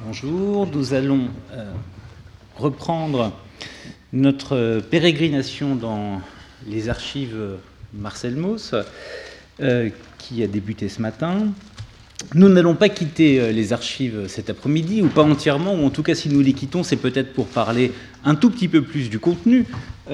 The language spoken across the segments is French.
Bonjour, nous allons reprendre notre pérégrination dans les archives Marcel Mauss, qui a débuté ce matin. Nous n'allons pas quitter les archives cet après-midi, ou pas entièrement, ou en tout cas si nous les quittons, c'est peut-être pour parler un tout petit peu plus du contenu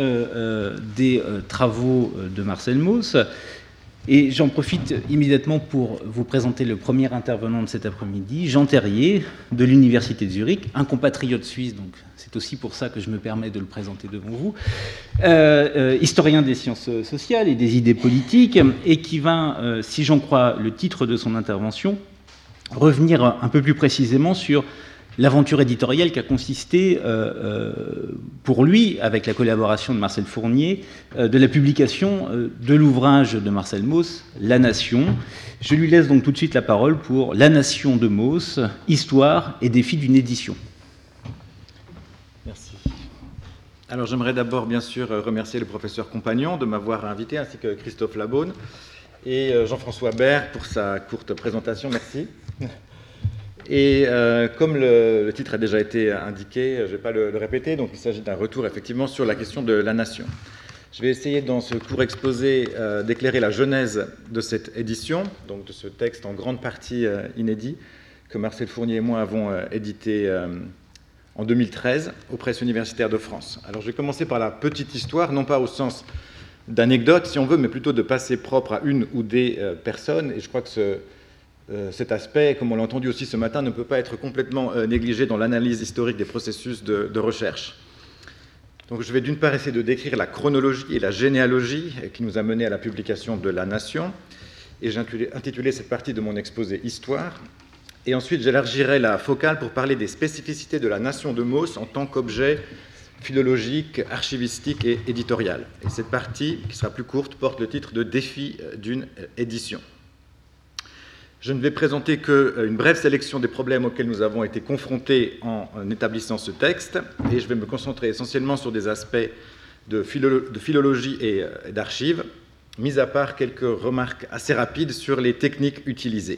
des travaux de Marcel Mauss. Et j'en profite immédiatement pour vous présenter le premier intervenant de cet après-midi, Jean Terrier, de l'Université de Zurich, un compatriote suisse, donc c'est aussi pour ça que je me permets de le présenter devant vous, historien des sciences sociales et des idées politiques, et qui va, si j'en crois le titre de son intervention, revenir un peu plus précisément sur l'aventure éditoriale qui a consisté pour lui, avec la collaboration de Marcel Fournier, de la publication de l'ouvrage de Marcel Mauss, La Nation. Je lui laisse donc tout de suite la parole pour La Nation de Mauss, histoire et défi d'une édition. Merci. Alors j'aimerais d'abord bien sûr remercier le professeur Compagnon de m'avoir invité, ainsi que Christophe Labaune et Jean-François Bert pour sa courte présentation. Merci. Et comme le titre a déjà été indiqué, je ne vais pas le répéter, donc il s'agit d'un retour effectivement sur la question de la nation. Je vais essayer dans ce court exposé d'éclairer la genèse de cette édition, donc de ce texte en grande partie inédit, que Marcel Fournier et moi avons édité en 2013 aux presses universitaires de France. Alors je vais commencer par la petite histoire, non pas au sens d'anecdote si on veut, mais plutôt de passé propre à une ou des personnes, et je crois que cet aspect, comme on l'a entendu aussi ce matin, ne peut pas être complètement négligé dans l'analyse historique des processus de recherche. Donc je vais d'une part essayer de décrire la chronologie et la généalogie qui nous a mené à la publication de La Nation, et j'ai intitulé cette partie de mon exposé « Histoire ». Et ensuite j'élargirai la focale pour parler des spécificités de la Nation de Mauss en tant qu'objet philologique, archivistique et éditorial. Et cette partie, qui sera plus courte, porte le titre de « Défi d'une édition ». Je ne vais présenter qu'une brève sélection des problèmes auxquels nous avons été confrontés en établissant ce texte, et je vais me concentrer essentiellement sur des aspects de philologie et d'archives, mis à part quelques remarques assez rapides sur les techniques utilisées.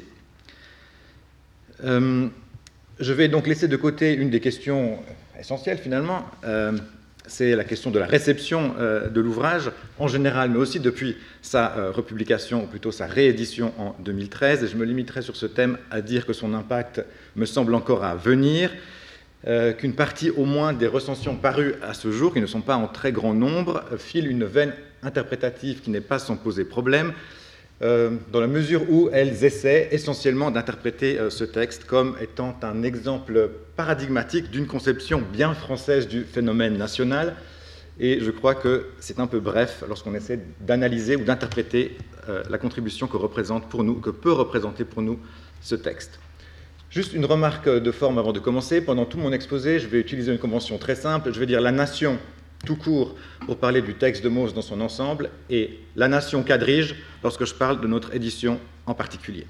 Je vais donc laisser de côté une des questions essentielles finalement, c'est la question de la réception de l'ouvrage en général, mais aussi depuis sa republication, ou plutôt sa réédition en 2013. Et je me limiterai sur ce thème à dire que son impact me semble encore à venir, qu'une partie au moins des recensions parues à ce jour, qui ne sont pas en très grand nombre, filent une veine interprétative qui n'est pas sans poser problème, dans la mesure où elles essaient essentiellement d'interpréter ce texte comme étant un exemple paradigmatique d'une conception bien française du phénomène national. Et je crois que c'est un peu bref lorsqu'on essaie d'analyser ou d'interpréter la contribution que peut représenter pour nous ce texte. Juste une remarque de forme avant de commencer. Pendant tout mon exposé, je vais utiliser une convention très simple. Je vais dire la nation tout court pour parler du texte de Mauss dans son ensemble, et la nation quadrige lorsque je parle de notre édition en particulier.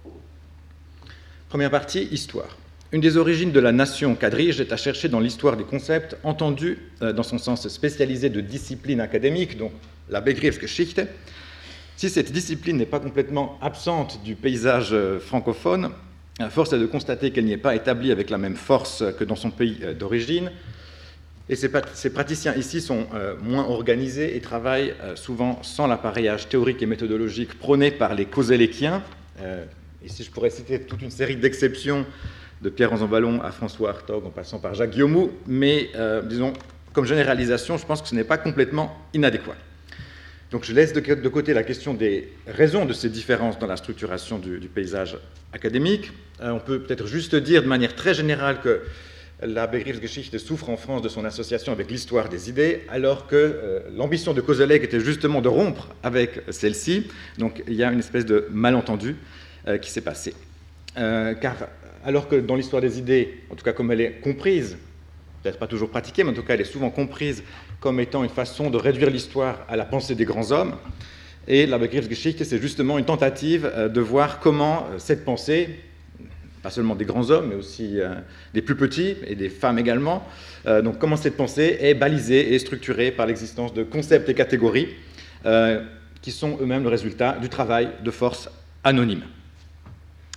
Première partie, histoire. Une des origines de la nation quadrige est à chercher dans l'histoire des concepts entendus dans son sens spécialisé de discipline académique, donc la Begriffsgeschichte. Si cette discipline n'est pas complètement absente du paysage francophone, force est de constater qu'elle n'y est pas établie avec la même force que dans son pays d'origine. Et ces praticiens ici sont moins organisés et travaillent souvent sans l'appareillage théorique et méthodologique prôné par les causéléquiens. Ici, je pourrais citer toute une série d'exceptions, de Pierre-Anzan Vallon à François Hartog, en passant par Jacques Guillaumou, mais disons, comme généralisation, je pense que ce n'est pas complètement inadéquat. Donc je laisse de côté la question des raisons de ces différences dans la structuration du paysage académique. On peut peut-être juste dire de manière très générale que la Begriffsgeschichte souffre en France de son association avec l'histoire des idées, alors que l'ambition de Koselleck était justement de rompre avec celle-ci. Donc il y a une espèce de malentendu qui s'est passé. Car alors que dans l'histoire des idées, en tout cas comme elle est comprise, peut-être pas toujours pratiquée, mais en tout cas elle est souvent comprise comme étant une façon de réduire l'histoire à la pensée des grands hommes, et la Begriffsgeschichte, c'est justement une tentative de voir comment cette pensée, pas seulement des grands hommes, mais aussi des plus petits et des femmes également. Donc comment cette pensée est balisée et structurée par l'existence de concepts et catégories qui sont eux-mêmes le résultat du travail de forces anonymes.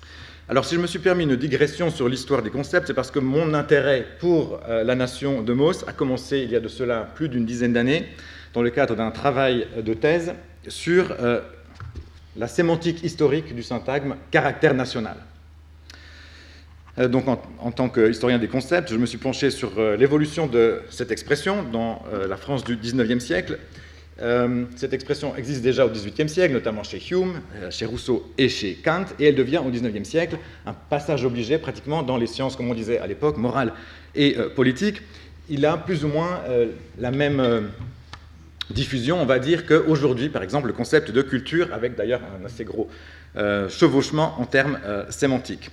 Alors, si je me suis permis une digression sur l'histoire des concepts, c'est parce que mon intérêt pour la nation de Mauss a commencé il y a de cela plus d'une dizaine d'années, dans le cadre d'un travail de thèse sur la sémantique historique du syntagme caractère national. Donc, en tant qu'historien des concepts, je me suis penché sur l'évolution de cette expression dans la France du XIXe siècle. Cette expression existe déjà au XVIIIe siècle, notamment chez Hume, chez Rousseau et chez Kant, et elle devient au XIXe siècle un passage obligé pratiquement dans les sciences, comme on disait à l'époque, morales et politiques. Il a plus ou moins la même diffusion, on va dire, qu'aujourd'hui, par exemple, le concept de culture, avec d'ailleurs un assez gros chevauchement en termes sémantiques.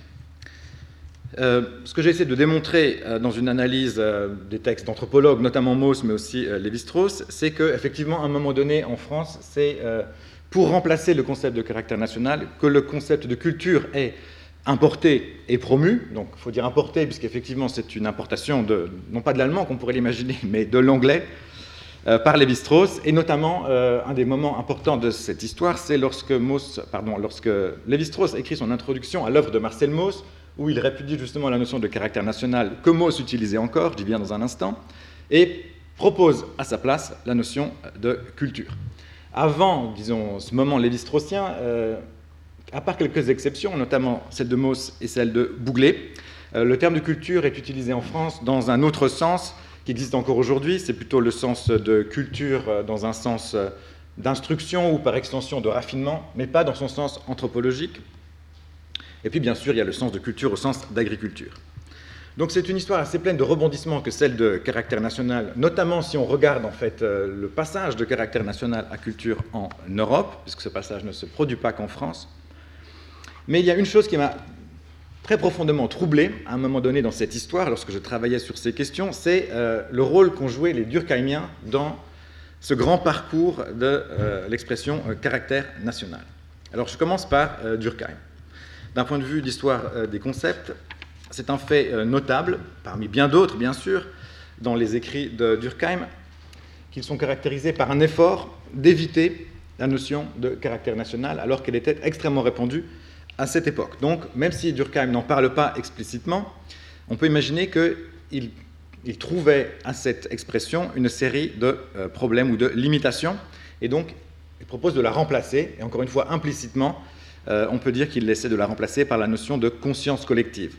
Ce que j'ai essayé de démontrer dans une analyse des textes d'anthropologues, notamment Mauss, mais aussi Lévi-Strauss, c'est qu'effectivement, à un moment donné, en France, c'est pour remplacer le concept de caractère national que le concept de culture est importé et promu. Donc, il faut dire importé, puisqu'effectivement, c'est une importation, non pas de l'allemand, qu'on pourrait l'imaginer, mais de l'anglais, par Lévi-Strauss. Et notamment, un des moments importants de cette histoire, c'est lorsque Lévi-Strauss écrit son introduction à l'œuvre de Marcel Mauss, où il répudie justement la notion de caractère national que Mauss utilisait encore, j'y viens dans un instant, et propose à sa place la notion de culture. Avant, disons, ce moment lévi-straussien, à part quelques exceptions, notamment celle de Mauss et celle de Bouglet, le terme de culture est utilisé en France dans un autre sens qui existe encore aujourd'hui, c'est plutôt le sens de culture dans un sens d'instruction ou par extension de raffinement, mais pas dans son sens anthropologique. Et puis, bien sûr, il y a le sens de culture au sens d'agriculture. Donc, c'est une histoire assez pleine de rebondissements que celle de caractère national, notamment si on regarde, en fait, le passage de caractère national à culture en Europe, puisque ce passage ne se produit pas qu'en France. Mais il y a une chose qui m'a très profondément troublé, à un moment donné dans cette histoire, lorsque je travaillais sur ces questions, c'est le rôle qu'ont joué les Durkheimiens dans ce grand parcours de l'expression caractère national. Alors, je commence par Durkheim. D'un point de vue d'histoire des concepts, c'est un fait notable, parmi bien d'autres, bien sûr, dans les écrits de Durkheim, qu'ils sont caractérisés par un effort d'éviter la notion de caractère national, alors qu'elle était extrêmement répandue à cette époque. Donc, même si Durkheim n'en parle pas explicitement, on peut imaginer qu'il trouvait à cette expression une série de problèmes ou de limitations, et donc il propose de la remplacer, et encore une fois implicitement, on peut dire qu'il essaie de la remplacer par la notion de conscience collective.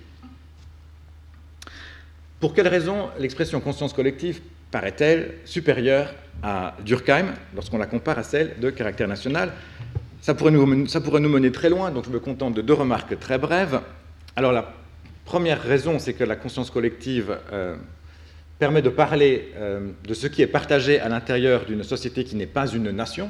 Pour quelle raison l'expression conscience collective paraît-elle supérieure à Durkheim lorsqu'on la compare à celle de caractère national ? Ça pourrait nous mener très loin, donc je me contente de deux remarques très brèves. Alors la première raison, c'est que la conscience collective permet de parler de ce qui est partagé à l'intérieur d'une société qui n'est pas une nation.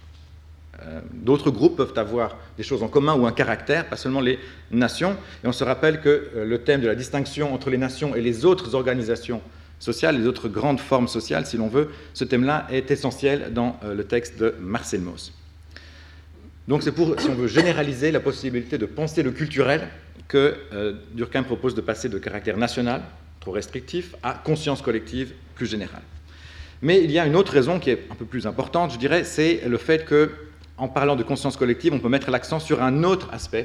D'autres groupes peuvent avoir des choses en commun ou un caractère, pas seulement les nations. Et on se rappelle que le thème de la distinction entre les nations et les autres organisations sociales, les autres grandes formes sociales, si l'on veut, ce thème-là est essentiel dans le texte de Marcel Mauss. Donc c'est pour, si on veut généraliser la possibilité de penser le culturel, que Durkheim propose de passer de caractère national, trop restrictif, à conscience collective plus générale. Mais il y a une autre raison qui est un peu plus importante, je dirais, c'est le fait que en parlant de conscience collective, on peut mettre l'accent sur un autre aspect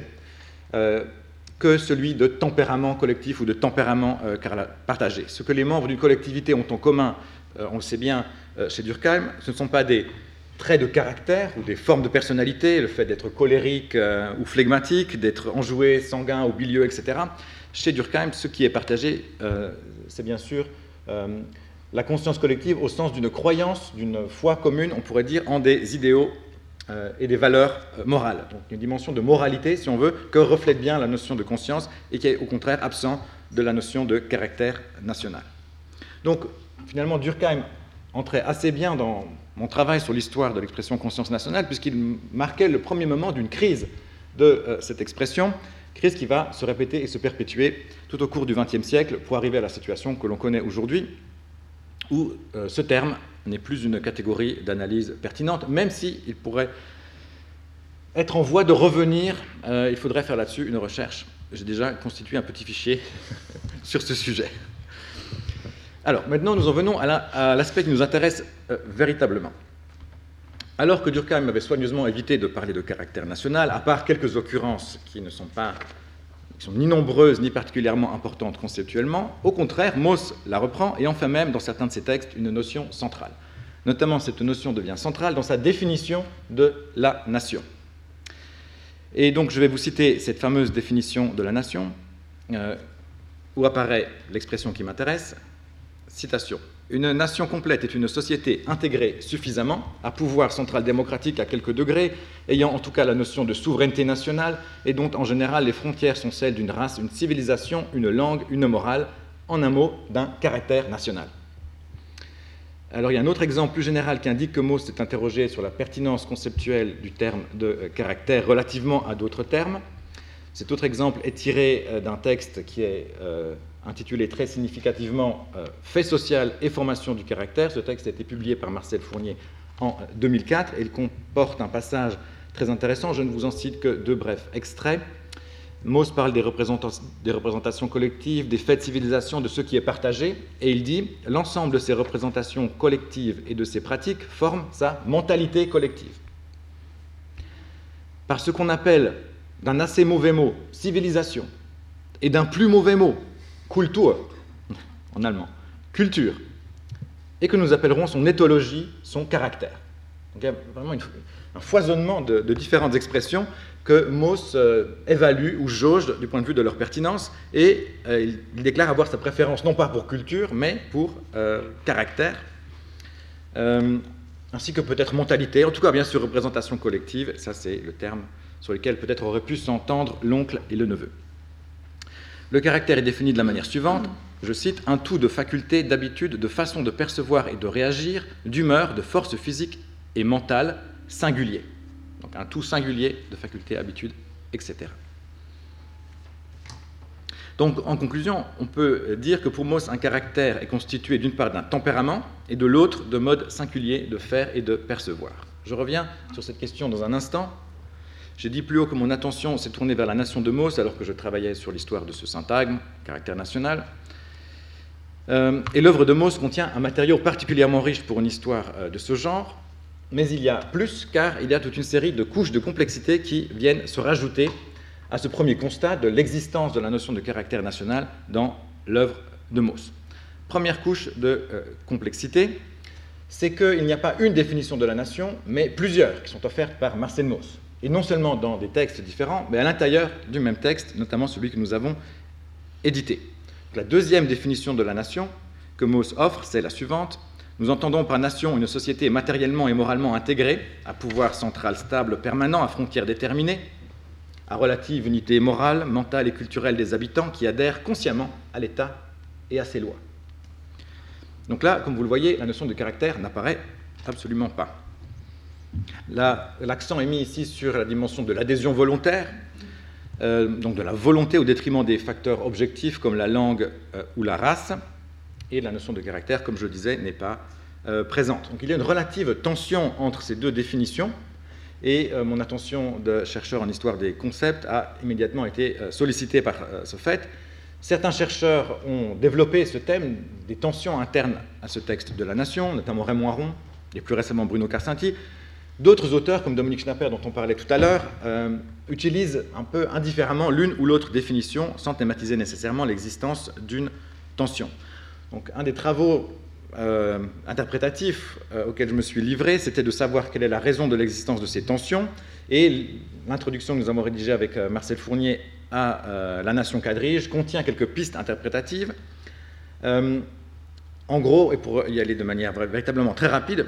que celui de tempérament collectif ou de tempérament partagé. Ce que les membres d'une collectivité ont en commun, on le sait bien chez Durkheim, ce ne sont pas des traits de caractère ou des formes de personnalité, le fait d'être colérique ou flegmatique, d'être enjoué, sanguin ou bilieux, etc. Chez Durkheim, ce qui est partagé, c'est bien sûr la conscience collective au sens d'une croyance, d'une foi commune, on pourrait dire, en des idéaux et des valeurs morales. Donc une dimension de moralité, si on veut, que reflète bien la notion de conscience et qui est au contraire absent de la notion de caractère national. Donc finalement, Durkheim entrait assez bien dans mon travail sur l'histoire de l'expression conscience nationale, puisqu'il marquait le premier moment d'une crise de cette expression, crise qui va se répéter et se perpétuer tout au cours du XXe siècle pour arriver à la situation que l'on connaît aujourd'hui, où ce terme n'est plus une catégorie d'analyse pertinente, même s'il pourrait être en voie de revenir. Il faudrait faire là-dessus une recherche. J'ai déjà constitué un petit fichier sur ce sujet. Alors, maintenant, nous en venons à l'aspect qui nous intéresse véritablement. Alors que Durkheim avait soigneusement évité de parler de caractère national, à part quelques occurrences qui ne sont pas qui sont ni nombreuses ni particulièrement importantes conceptuellement. Au contraire, Mauss la reprend et en fait même, dans certains de ses textes, une notion centrale. Notamment, cette notion devient centrale dans sa définition de la nation. Et donc, je vais vous citer cette fameuse définition de la nation, où apparaît l'expression qui m'intéresse. Citation. « Une nation complète est une société intégrée suffisamment à pouvoir central démocratique à quelques degrés, ayant en tout cas la notion de souveraineté nationale et dont en général les frontières sont celles d'une race, une civilisation, une langue, une morale, en un mot, d'un caractère national. » Alors il y a un autre exemple plus général qui indique que Mauss s'est interrogé sur la pertinence conceptuelle du terme de caractère relativement à d'autres termes. Cet autre exemple est tiré d'un texte qui est intitulé très significativement « Fait social et formation du caractère ». Ce texte a été publié par Marcel Fournier en 2004 et il comporte un passage très intéressant. Je ne vous en cite que deux brefs extraits. Mauss parle des représentations collectives, des faits de civilisation, de ce qui est partagé, et il dit « L'ensemble de ces représentations collectives et de ces pratiques forment sa mentalité collective. Par ce qu'on appelle d'un assez mauvais mot « civilisation » et d'un plus mauvais mot « Kultur » en allemand, « culture », et que nous appellerons son éthologie, son caractère. » Donc il y a vraiment un foisonnement de différentes expressions que Mauss évalue ou jauge du point de vue de leur pertinence, et il déclare avoir sa préférence non pas pour culture, mais pour caractère, ainsi que peut-être mentalité, en tout cas bien sûr représentation collective, ça c'est le terme sur lequel peut-être aurait pu s'entendre l'oncle et le neveu. Le caractère est défini de la manière suivante, je cite, « un tout de facultés, d'habitudes, de façon de percevoir et de réagir, d'humeur, de force physique et mentale singulier. » Donc un tout singulier de facultés, habitudes, etc. Donc en conclusion, on peut dire que pour Mauss, un caractère est constitué d'une part d'un tempérament et de l'autre de modes singuliers de faire et de percevoir. Je reviens sur cette question dans un instant. J'ai dit plus haut que mon attention s'est tournée vers la nation de Mauss alors que je travaillais sur l'histoire de ce syntagme, caractère national. Et l'œuvre de Mauss contient un matériau particulièrement riche pour une histoire de ce genre. Mais il y a plus, car il y a toute une série de couches de complexité qui viennent se rajouter à ce premier constat de l'existence de la notion de caractère national dans l'œuvre de Mauss. Première couche de complexité, c'est qu'il n'y a pas une définition de la nation, mais plusieurs qui sont offertes par Marcel Mauss. Et non seulement dans des textes différents, mais à l'intérieur du même texte, notamment celui que nous avons édité. La deuxième définition de la nation que Mauss offre, c'est la suivante. Nous entendons par nation une société matériellement et moralement intégrée, à pouvoir central stable permanent, à frontières déterminées, à relative unité morale, mentale et culturelle des habitants qui adhèrent consciemment à l'État et à ses lois. Donc là, comme vous le voyez, la notion de caractère n'apparaît absolument pas. L'accent est mis ici sur la dimension de l'adhésion volontaire, donc de la volonté au détriment des facteurs objectifs comme la langue ou la race, et la notion de caractère, comme je le disais, n'est pas présente. Donc il y a une relative tension entre ces deux définitions, et mon attention de chercheur en histoire des concepts a immédiatement été sollicitée par ce fait. Certains chercheurs ont développé ce thème des tensions internes à ce texte de la nation, notamment Raymond Aron et plus récemment Bruno Karsenty. D'autres auteurs, comme Dominique Schnapper, dont on parlait tout à l'heure, utilisent un peu indifféremment l'une ou l'autre définition sans thématiser nécessairement l'existence d'une tension. Donc, un des travaux interprétatifs auxquels je me suis livré, c'était de savoir quelle est la raison de l'existence de ces tensions. Et l'introduction que nous avons rédigée avec Marcel Fournier à La Nation quadrige contient quelques pistes interprétatives. En gros, et pour y aller de manière véritablement très rapide,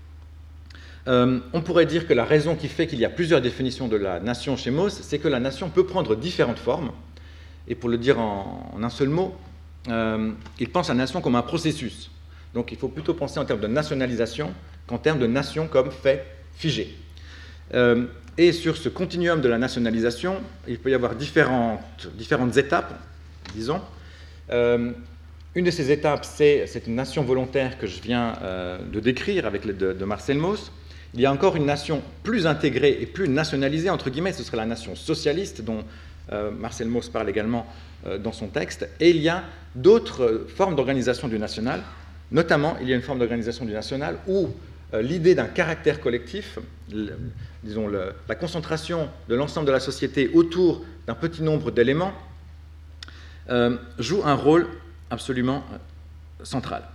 on pourrait dire que la raison qui fait qu'il y a plusieurs définitions de la nation chez Mauss, c'est que la nation peut prendre différentes formes. Et pour le dire en un seul mot, il pense à la nation comme un processus. Donc il faut plutôt penser en termes de nationalisation qu'en termes de nation comme fait figé. Et sur ce continuum de la nationalisation, il peut y avoir différentes étapes, disons. Une de ces étapes, c'est cette nation volontaire que je viens de décrire avec l'aide de Marcel Mauss. Il y a encore une nation plus intégrée et plus nationalisée, entre guillemets, ce serait la nation socialiste, dont Marcel Mauss parle également dans son texte. Et il y a d'autres formes d'organisation du national, notamment il y a une forme d'organisation du national où l'idée d'un caractère collectif, disons la concentration de l'ensemble de la société autour d'un petit nombre d'éléments, joue un rôle absolument central.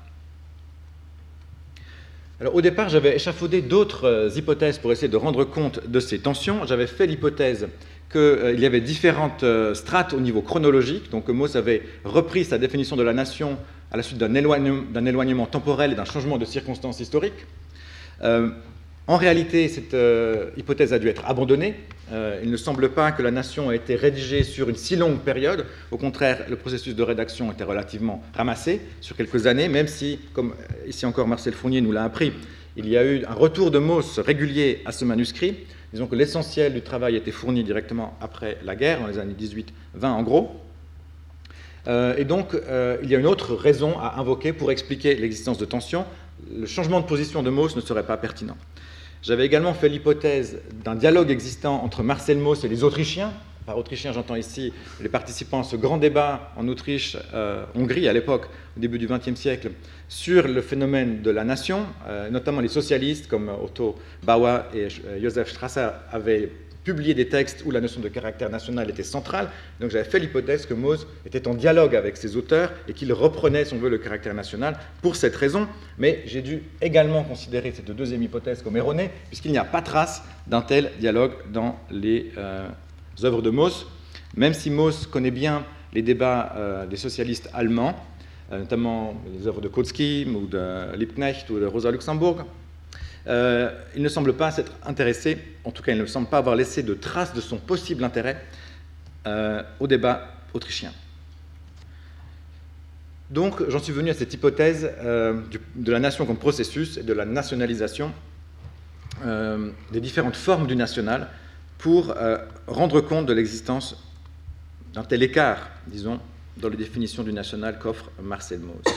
Alors, au départ, j'avais échafaudé d'autres hypothèses pour essayer de rendre compte de ces tensions. J'avais fait l'hypothèse qu'il y avait différentes strates au niveau chronologique, donc Mauss avait repris sa définition de la nation à la suite d'un éloignement temporel et d'un changement de circonstances historiques. En réalité, cette hypothèse a dû être abandonnée. Il ne semble pas que la nation ait été rédigée sur une si longue période. Au contraire, le processus de rédaction était relativement ramassé sur quelques années, même si, comme ici encore Marcel Fournier nous l'a appris, il y a eu un retour de Mauss régulier à ce manuscrit. Disons que l'essentiel du travail a été fourni directement après la guerre, dans les années 18-20 en gros. Et donc, il y a une autre raison à invoquer pour expliquer l'existence de tensions. Le changement de position de Mauss ne serait pas pertinent. J'avais également fait l'hypothèse d'un dialogue existant entre Marcel Mauss et les Autrichiens. Par Autrichiens, j'entends ici les participants à ce grand débat en Autriche, Hongrie à l'époque, au début du XXe siècle, sur le phénomène de la nation. Notamment les socialistes comme Otto Bauer et Josef Strasser avaient publié des textes où la notion de caractère national était centrale. Donc j'avais fait l'hypothèse que Mauss était en dialogue avec ses auteurs et qu'il reprenait, si on veut, le caractère national pour cette raison. Mais j'ai dû également considérer cette deuxième hypothèse comme erronée, puisqu'il n'y a pas trace d'un tel dialogue dans les œuvres de Mauss, même si Mauss connaît bien les débats des socialistes allemands, notamment les œuvres de Kautsky ou de Liebknecht ou de Rosa Luxemburg. Il ne semble pas s'être intéressé, en tout cas il ne semble pas avoir laissé de traces de son possible intérêt au débat autrichien. Donc j'en suis venu à cette hypothèse de la nation comme processus et de la nationalisation des différentes formes du national pour rendre compte de l'existence d'un tel écart, disons, dans les définitions du national qu'offre Marcel Mauss.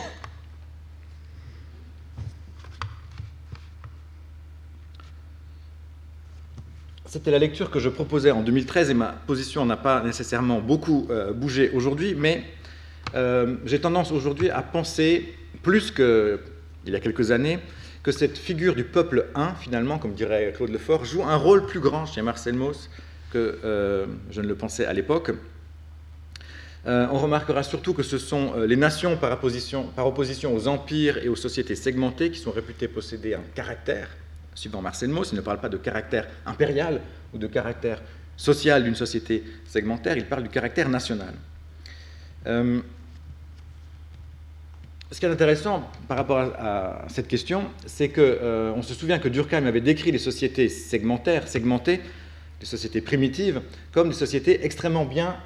C'était la lecture que je proposais en 2013 et ma position n'a pas nécessairement beaucoup bougé aujourd'hui, mais j'ai tendance aujourd'hui à penser, plus qu'il y a quelques années, que cette figure du peuple un, finalement, comme dirait Claude Lefort, joue un rôle plus grand chez Marcel Mauss que je ne le pensais à l'époque. On remarquera surtout que ce sont les nations par opposition aux empires et aux sociétés segmentées qui sont réputées posséder un caractère. Suivant Marcel Mauss, il ne parle pas de caractère impérial ou de caractère social d'une société segmentaire, il parle du caractère national. Ce qui est intéressant par rapport à cette question, c'est qu'on se souvient que Durkheim avait décrit les sociétés segmentées, les sociétés primitives, comme des sociétés extrêmement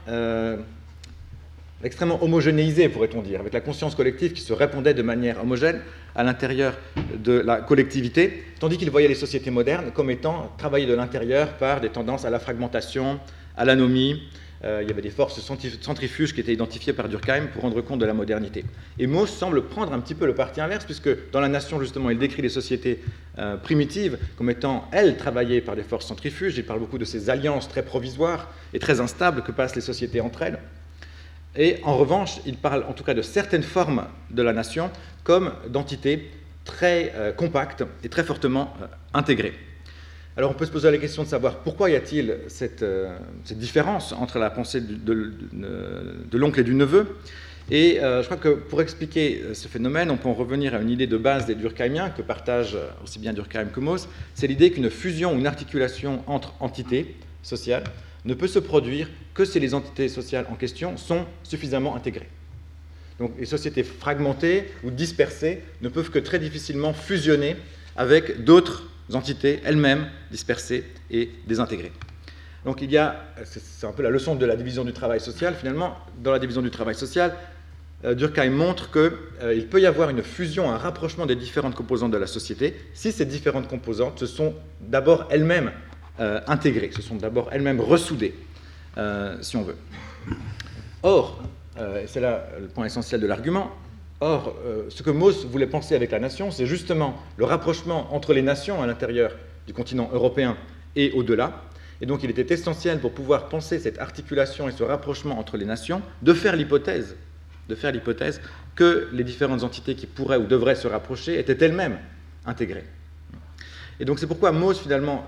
homogénéisées, pourrait-on dire, avec la conscience collective qui se répondait de manière homogène à l'intérieur de la collectivité, tandis qu'il voyait les sociétés modernes comme étant travaillées de l'intérieur par des tendances à la fragmentation, à l'anomie. Il y avait des forces centrifuges qui étaient identifiées par Durkheim pour rendre compte de la modernité. Et Mauss semble prendre un petit peu le parti inverse, puisque dans La Nation, justement, il décrit les sociétés primitives comme étant, elles, travaillées par des forces centrifuges. Il parle beaucoup de ces alliances très provisoires et très instables que passent les sociétés entre elles. Et en revanche, il parle en tout cas de certaines formes de la nation comme d'entités très compactes et très fortement intégrées. Alors on peut se poser la question de savoir pourquoi y a-t-il cette différence entre la pensée de l'oncle et du neveu. Et je crois que pour expliquer ce phénomène, on peut en revenir à une idée de base des Durkheimiens, que partagent aussi bien Durkheim que Mauss. C'est l'idée qu'une fusion ou une articulation entre entités sociales ne peut se produire que si les entités sociales en question sont suffisamment intégrées. Donc les sociétés fragmentées ou dispersées ne peuvent que très difficilement fusionner avec d'autres entités elles-mêmes dispersées et désintégrées. Donc il y a, c'est un peu la leçon de la division du travail social finalement, dans la division du travail social, Durkheim montre qu'il peut y avoir une fusion, un rapprochement des différentes composantes de la société si ces différentes composantes se sont d'abord elles-mêmes intégrées, se sont d'abord elles-mêmes ressoudées, si on veut. Or, et c'est là le point essentiel de l'argument, ce que Mauss voulait penser avec la nation, c'est justement le rapprochement entre les nations à l'intérieur du continent européen et au-delà. Et donc il était essentiel pour pouvoir penser cette articulation et ce rapprochement entre les nations, de faire l'hypothèse que les différentes entités qui pourraient ou devraient se rapprocher étaient elles-mêmes intégrées. Et donc c'est pourquoi Mauss finalement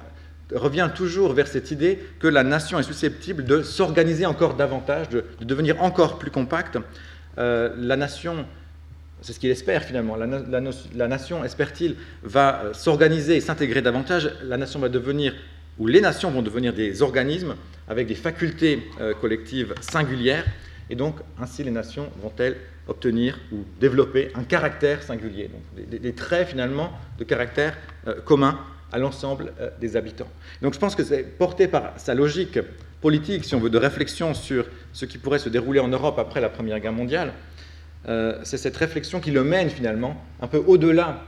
revient toujours vers cette idée que la nation est susceptible de s'organiser encore davantage, de devenir encore plus compacte. La nation, c'est ce qu'il espère finalement, la nation, espère-t-il, va s'organiser et s'intégrer davantage. La nation va devenir, ou les nations vont devenir des organismes avec des facultés collectives singulières, et donc ainsi les nations vont-elles obtenir ou développer un caractère singulier, donc des traits finalement de caractère commun à l'ensemble des habitants. Donc je pense que c'est porté par sa logique politique, si on veut, de réflexion sur ce qui pourrait se dérouler en Europe après la Première Guerre mondiale. C'est cette réflexion qui le mène finalement un peu au-delà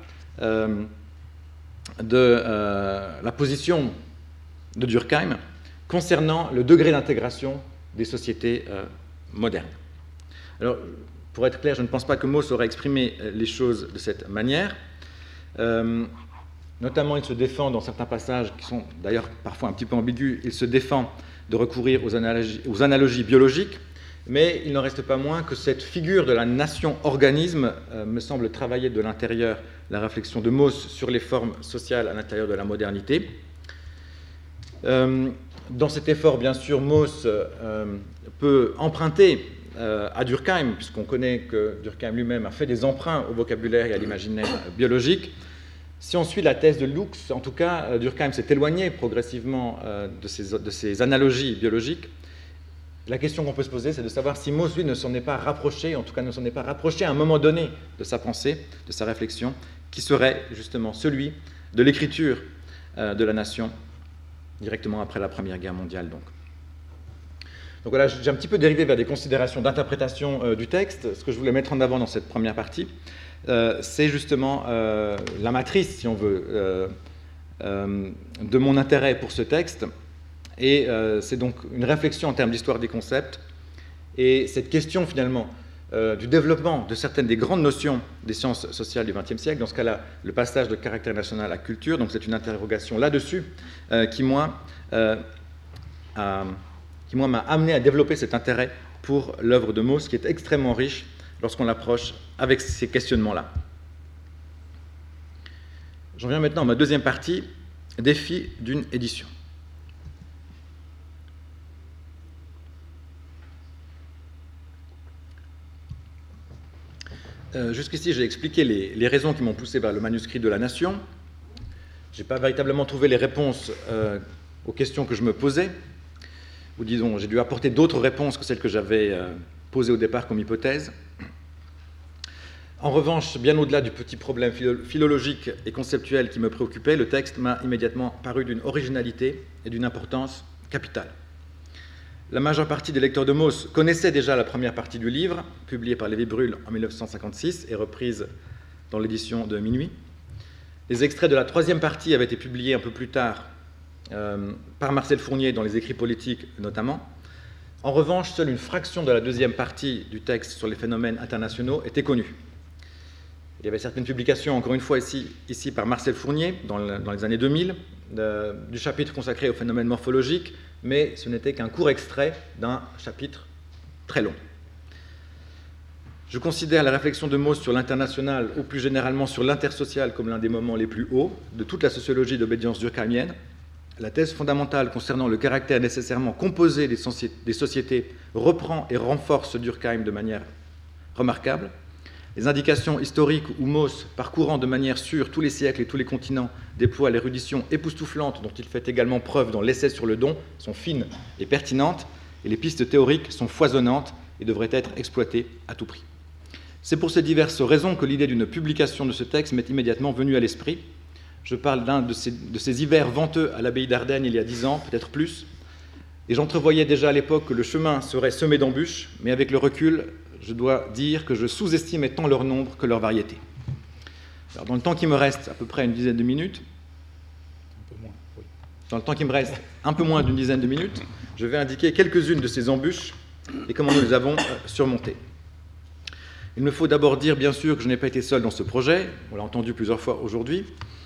de la position de Durkheim concernant le degré d'intégration des sociétés modernes. Alors, pour être clair, je ne pense pas que Mauss aurait exprimé les choses de cette manière. Notamment, il se défend dans certains passages qui sont d'ailleurs parfois un petit peu ambigus, il se défend de recourir aux analogies biologiques, mais il n'en reste pas moins que cette figure de la nation-organisme me semble travailler de l'intérieur la réflexion de Mauss sur les formes sociales à l'intérieur de la modernité. Dans cet effort, bien sûr, Mauss peut emprunter à Durkheim, puisqu'on connaît que Durkheim lui-même a fait des emprunts au vocabulaire et à l'imaginaire biologique. Si on suit la thèse de Lux, en tout cas, Durkheim s'est éloigné progressivement de ces analogies biologiques. La question qu'on peut se poser, c'est de savoir si Mauss, lui, ne s'en est pas rapproché, en tout cas ne s'en est pas rapproché à un moment donné de sa pensée, de sa réflexion, qui serait justement celui de l'écriture de la nation, directement après la Première Guerre mondiale, donc. Donc voilà, j'ai un petit peu dérivé vers des considérations d'interprétation du texte. Ce que je voulais mettre en avant dans cette première partie, c'est justement la matrice, si on veut, de mon intérêt pour ce texte. Et c'est donc une réflexion en termes d'histoire des concepts. Et cette question, finalement, du développement de certaines des grandes notions des sciences sociales du XXe siècle, dans ce cas-là, le passage de caractère national à culture, donc c'est une interrogation là-dessus qui, moi, m'a amené à développer cet intérêt pour l'œuvre de Mauss, qui est extrêmement riche lorsqu'on l'approche avec ces questionnements-là. J'en viens maintenant à ma deuxième partie, défi d'une édition. Jusqu'ici, j'ai expliqué les raisons qui m'ont poussé vers le manuscrit de la Nation. Je n'ai pas véritablement trouvé les réponses aux questions que je me posais, ou disons, j'ai dû apporter d'autres réponses que celles que j'avais posées au départ comme hypothèse. En revanche, bien au-delà du petit problème philologique et conceptuel qui me préoccupait, le texte m'a immédiatement paru d'une originalité et d'une importance capitale. La majeure partie des lecteurs de Mauss connaissaient déjà la première partie du livre, publiée par Lévi-Brühl en 1956 et reprise dans l'édition de Minuit. Les extraits de la troisième partie avaient été publiés un peu plus tard par Marcel Fournier dans les écrits politiques notamment. En revanche, seule une fraction de la deuxième partie du texte sur les phénomènes internationaux était connue. Il y avait certaines publications, encore une fois ici par Marcel Fournier, dans les années 2000, du chapitre consacré aux phénomènes morphologiques, mais ce n'était qu'un court extrait d'un chapitre très long. Je considère la réflexion de Mauss sur l'international, ou plus généralement sur l'intersocial, comme l'un des moments les plus hauts de toute la sociologie d'obédience durkheimienne. La thèse fondamentale concernant le caractère nécessairement composé des sociétés reprend et renforce Durkheim de manière remarquable. Les indications historiques où Mauss, parcourant de manière sûre tous les siècles et tous les continents, déploie l'érudition époustouflante dont il fait également preuve dans l'essai sur le don, sont fines et pertinentes, et les pistes théoriques sont foisonnantes et devraient être exploitées à tout prix. C'est pour ces diverses raisons que l'idée d'une publication de ce texte m'est immédiatement venue à l'esprit. Je parle d'un de ces hivers venteux à l'abbaye d'Ardenne il y a 10 ans, peut-être plus, et j'entrevoyais déjà à l'époque que le chemin serait semé d'embûches, mais avec le recul, je dois dire que je sous-estimais tant leur nombre que leur variété. Alors, dans le temps qui me reste, à peu près une dizaine de minutes, dans le temps qui me reste, un peu moins d'une dizaine de minutes, je vais indiquer quelques-unes de ces embûches et comment nous les avons surmontées. Il me faut d'abord dire, bien sûr, que je n'ai pas été seul dans ce projet, on l'a entendu plusieurs fois aujourd'hui.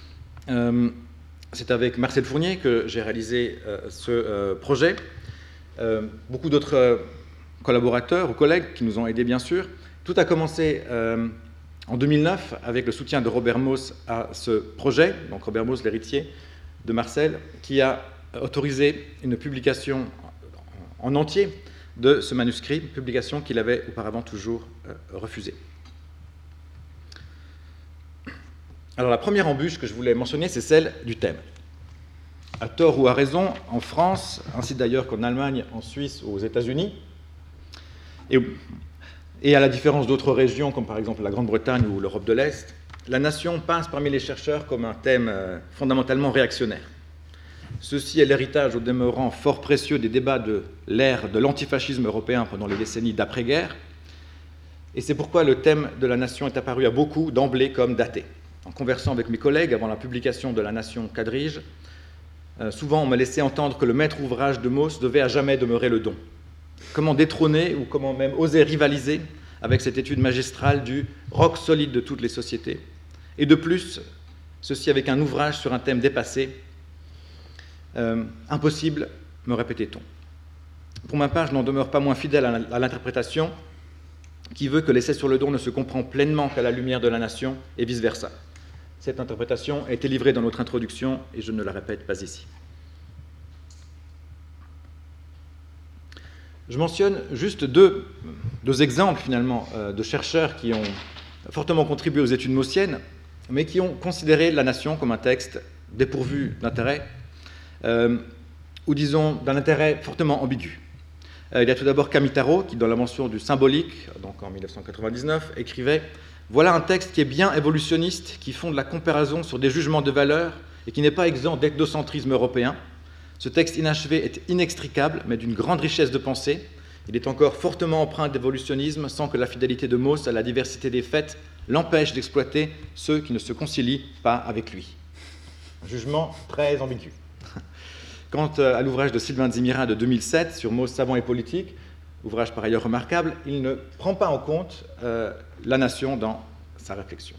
C'est avec Marcel Fournier que j'ai réalisé ce projet. Beaucoup d'autres collaborateurs ou collègues qui nous ont aidés, bien sûr. Tout a commencé en 2009 avec le soutien de Robert Mauss à ce projet, donc Robert Mauss, l'héritier de Marcel, qui a autorisé une publication en entier de ce manuscrit, publication qu'il avait auparavant toujours refusée. Alors la première embûche que je voulais mentionner, c'est celle du thème. À tort ou à raison, en France, ainsi d'ailleurs qu'en Allemagne, en Suisse ou aux États-Unis, et à la différence d'autres régions, comme par exemple la Grande-Bretagne ou l'Europe de l'Est, la nation passe parmi les chercheurs comme un thème fondamentalement réactionnaire. Ceci est l'héritage au demeurant fort précieux des débats de l'ère de l'antifascisme européen pendant les décennies d'après-guerre, et c'est pourquoi le thème de la nation est apparu à beaucoup d'emblée comme daté. En conversant avec mes collègues avant la publication de La Nation quadrige, souvent on m'a laissé entendre que le maître ouvrage de Mauss devait à jamais demeurer le don. Comment détrôner ou comment même oser rivaliser avec cette étude magistrale du roc solide de toutes les sociétés, et de plus, ceci avec un ouvrage sur un thème dépassé, impossible, me répétait-on. Pour ma part, je n'en demeure pas moins fidèle à l'interprétation qui veut que l'essai sur le don ne se comprend pleinement qu'à la lumière de la nation et vice-versa. Cette interprétation a été livrée dans notre introduction et je ne la répète pas ici. Je mentionne juste deux exemples finalement de chercheurs qui ont fortement contribué aux études maussiennes, mais qui ont considéré la nation comme un texte dépourvu d'intérêt, ou disons d'un intérêt fortement ambigu. Il y a tout d'abord Camitaro, qui dans la mention du symbolique, donc en 1999, écrivait « Voilà un texte qui est bien évolutionniste, qui fonde la comparaison sur des jugements de valeur et qui n'est pas exempt d'ethnocentrisme européen. Ce texte inachevé est inextricable, mais d'une grande richesse de pensée. Il est encore fortement empreint d'évolutionnisme, sans que la fidélité de Mauss à la diversité des faits l'empêche d'exploiter ceux qui ne se concilient pas avec lui. » Un jugement très ambigu. Quant à l'ouvrage de Sylvain Dzimira de 2007 sur Mauss savant et politique, ouvrage par ailleurs remarquable, il ne prend pas en compte la nation dans sa réflexion.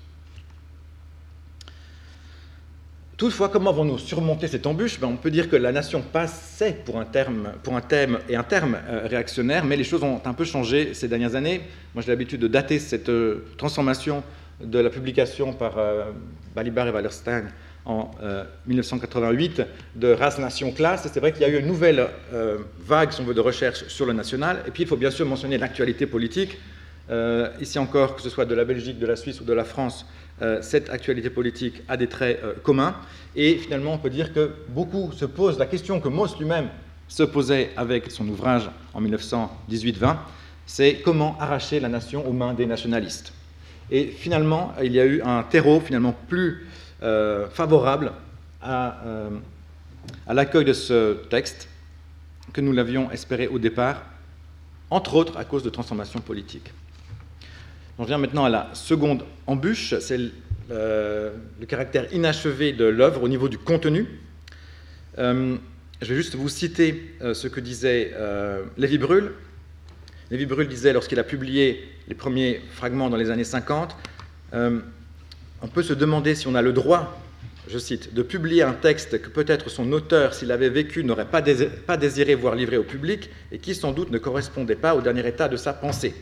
Toutefois, comment avons-nous surmonté cette embûche ? On peut dire que la nation passait pour un thème réactionnaire, mais les choses ont un peu changé ces dernières années. Moi, j'ai l'habitude de dater cette transformation de la publication par Balibar et Wallerstein en 1988 de Race, Nation, Classe. Et c'est vrai qu'il y a eu une nouvelle vague, si on veut, de recherche sur le national. Et puis, il faut bien sûr mentionner l'actualité politique. Ici encore, que ce soit de la Belgique, de la Suisse ou de la France, cette actualité politique a des traits communs. Et finalement, on peut dire que beaucoup se posent la question que Mauss lui-même se posait avec son ouvrage en 1918-20, c'est comment arracher la nation aux mains des nationalistes. Et finalement, il y a eu un terreau finalement plus favorable à l'accueil de ce texte que nous l'avions espéré au départ, entre autres à cause de transformations politiques. J'en viens maintenant à la seconde embûche, c'est le caractère inachevé de l'œuvre au niveau du contenu. Je vais juste vous citer ce que disait Lévy-Bruhl. Lévy-Bruhl disait, lorsqu'il a publié les premiers fragments dans les années 50, on peut se demander si on a le droit, je cite, de publier un texte que peut-être son auteur, s'il avait vécu, n'aurait pas désiré voir livré au public et qui sans doute ne correspondait pas au dernier état de sa pensée.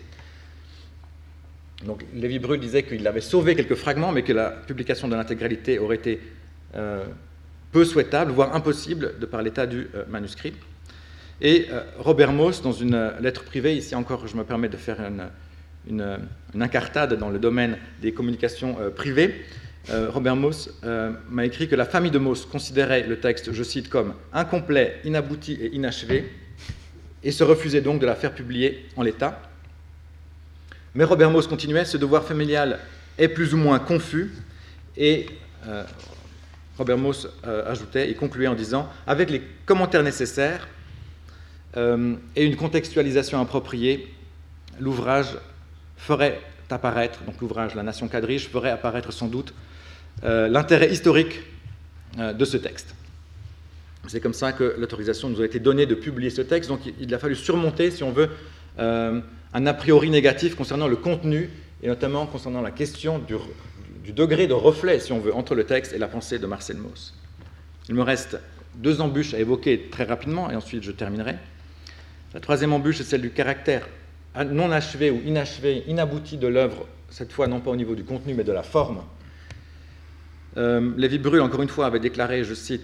Donc Lévy-Bruhl disait qu'il avait sauvé quelques fragments, mais que la publication de l'intégralité aurait été peu souhaitable, voire impossible, de par l'état du manuscrit. Et Robert Mauss, dans une lettre privée, ici encore je me permets de faire une incartade dans le domaine des communications privées, Robert Mauss m'a écrit que la famille de Mauss considérait le texte, je cite, comme incomplet, inabouti et inachevé, et se refusait donc de la faire publier en l'état. Mais Robert Mauss continuait, ce devoir familial est plus ou moins confus, et Robert Mauss ajoutait et concluait en disant « Avec les commentaires nécessaires et une contextualisation appropriée, l'ouvrage ferait apparaître, donc l'ouvrage La Nation quadrige ferait apparaître sans doute l'intérêt historique de ce texte. » C'est comme ça que l'autorisation nous a été donnée de publier ce texte, donc il a fallu surmonter, si on veut, un a priori négatif concernant le contenu, et notamment concernant la question du degré de reflet, si on veut, entre le texte et la pensée de Marcel Mauss. Il me reste deux embûches à évoquer très rapidement, et ensuite je terminerai. La troisième embûche est celle du caractère non achevé ou inachevé, inabouti de l'œuvre, cette fois non pas au niveau du contenu, mais de la forme. Lévy-Bruhl, encore une fois, avait déclaré, je cite,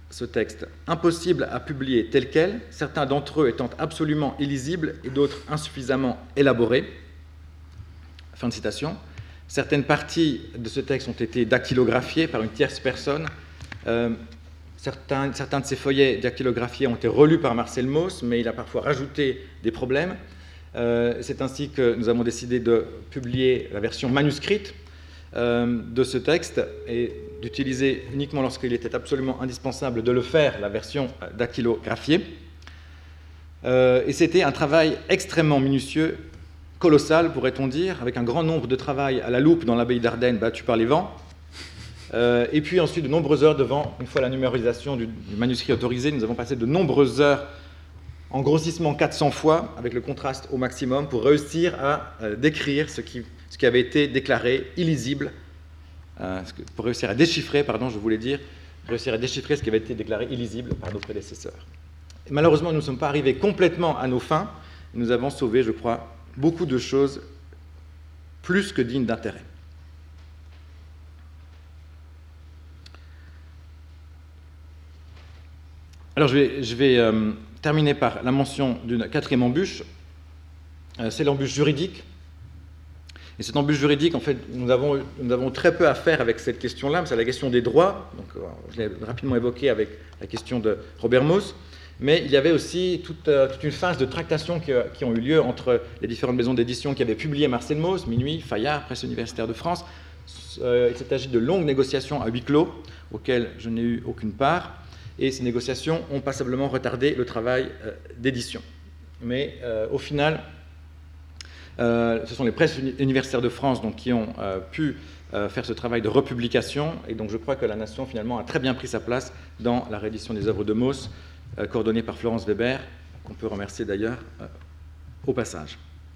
ce texte impossible à publier tel quel, certains d'entre eux étant absolument illisibles et d'autres insuffisamment élaborés. Fin de citation. Certaines parties de ce texte ont été dactylographiées par une tierce personne. Certains de ces feuillets dactylographiés ont été relus par Marcel Mauss, mais il a parfois rajouté des problèmes. C'est ainsi que nous avons décidé de publier la version manuscrite de ce texte et d'utiliser uniquement lorsqu'il était absolument indispensable de le faire, la version dactylographiée. Et c'était un travail extrêmement minutieux, colossal pourrait-on dire, avec un grand nombre de travail à la loupe dans l'abbaye d'Ardenne battue par les vents, et puis ensuite de nombreuses heures devant, une fois la numérisation du manuscrit autorisé, nous avons passé de nombreuses heures en grossissement 400 fois, avec le contraste au maximum, pour réussir à décrire ce qui avait été déclaré illisible, pour réussir à déchiffrer, réussir à déchiffrer ce qui avait été déclaré illisible par nos prédécesseurs. Et malheureusement, nous ne sommes pas arrivés complètement à nos fins. Nous avons sauvé, je crois, beaucoup de choses plus que dignes d'intérêt. Alors, je vais terminer par la mention d'une quatrième embûche. C'est l'embûche juridique. Et cette embûche juridique, en fait, nous avons très peu à faire avec cette question-là, c'est la question des droits. Donc, je l'ai rapidement évoqué avec la question de Robert Mauss. Mais il y avait aussi toute une phase de tractation qui ont eu lieu entre les différentes maisons d'édition qui avaient publié Marcel Mauss, Minuit, Fayard, Presse universitaire de France. Il s'est agi de longues négociations à huis clos, auxquelles je n'ai eu aucune part. Et ces négociations ont passablement retardé le travail d'édition. Mais au final, ce sont les presses universitaires de France donc, qui ont pu faire ce travail de republication, et donc je crois que la Nation finalement a très bien pris sa place dans la réédition des œuvres de Mauss, coordonnée par Florence Weber, qu'on peut remercier d'ailleurs au passage.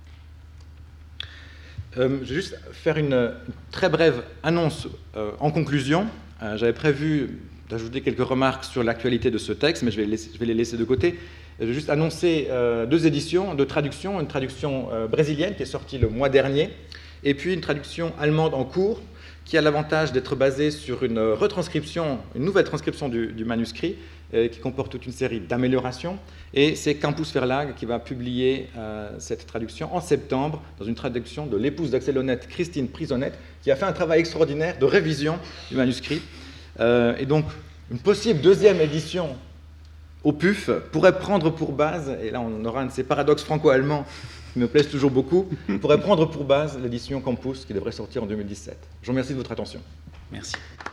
Je vais juste faire une très brève annonce en conclusion. J'avais prévu d'ajouter quelques remarques sur l'actualité de ce texte, mais je vais les laisser de côté. Je vais juste annoncer deux éditions de traduction, une traduction brésilienne qui est sortie le mois dernier, et puis une traduction allemande en cours, qui a l'avantage d'être basée sur une nouvelle transcription du manuscrit, qui comporte toute une série d'améliorations, et c'est Campus Verlag qui va publier cette traduction en septembre, dans une traduction de l'épouse d'Axel Honneth, Christine Prisonnette, qui a fait un travail extraordinaire de révision du manuscrit. Et donc, une possible deuxième édition au PUF pourrait prendre pour base, et là on aura un de ces paradoxes franco-allemands qui me plaisent toujours beaucoup, pourrait prendre pour base l'édition Campus qui devrait sortir en 2017. Je vous remercie de votre attention. Merci.